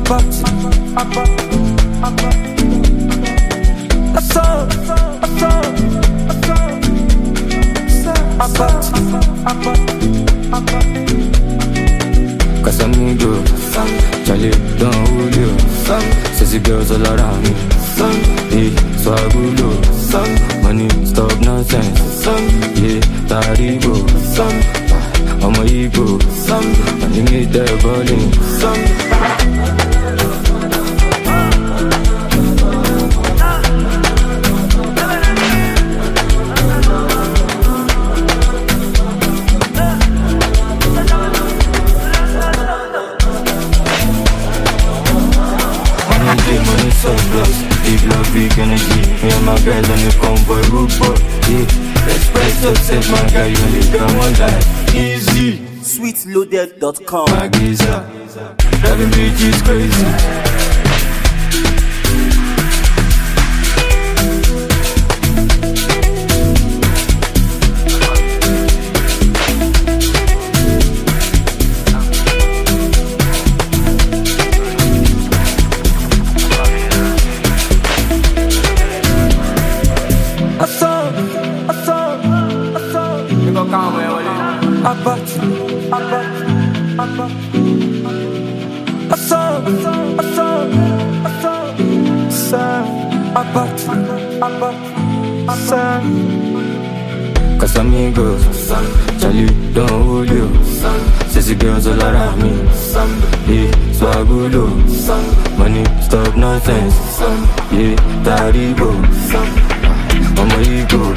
Casamigo, Charlie, don't hold you. Sexy girls all around me. Hey, swagulo. Money, stop nonsense. Yeah, Taribo. I'm a ego. And you need that balling. Money so close, big love, big energy. Me and my guys on the convoy, root boy. Yeah, espresso set my guy, you only got one life. Easy, sweetloaded.com. my geezer, driving bitches crazy. Casamigos, Charlie, don't hold you. Sexy girls all around me. Yeah, swagulo. Money, stop nonsense. Yeah, Taribo. I'm a ego.